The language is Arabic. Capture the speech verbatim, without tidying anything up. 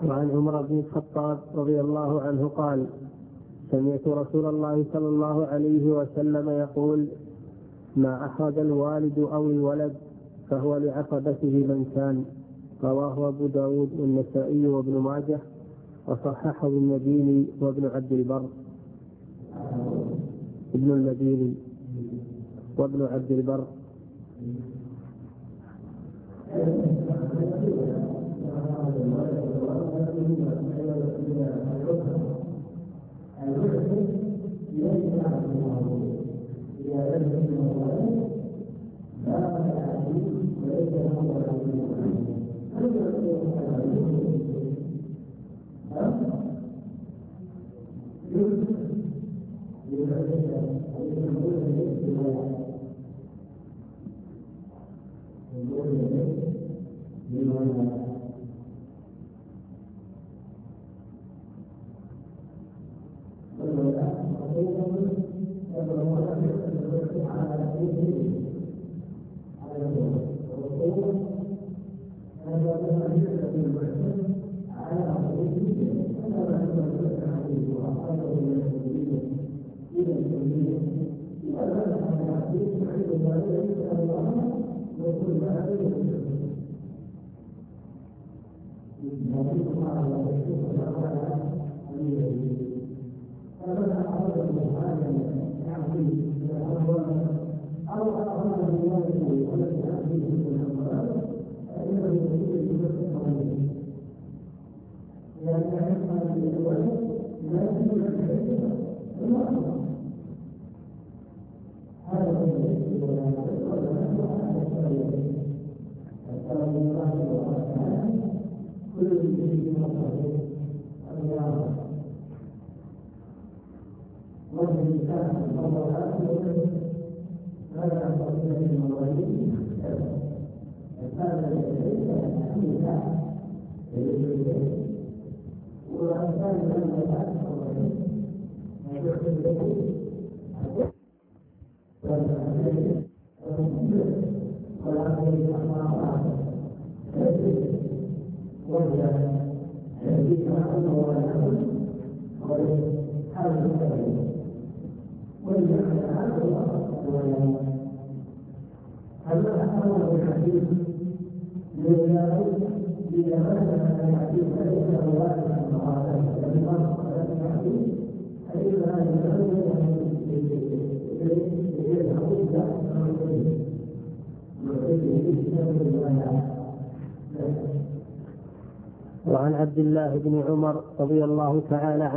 وعن عمر بن الخطاب رضي الله عنه قال: سمعت رسول الله صلى الله عليه وسلم يقول: ما أخرج الوالد أو الولد فهو لعقبته من كان. رواه أبو داود والنسائي وابن ماجه وصححه ابن المديني وابن عبد البر ابن المديني وابن عبد البر. وعن عبد الله بن عمر رضي الله تعالى عنه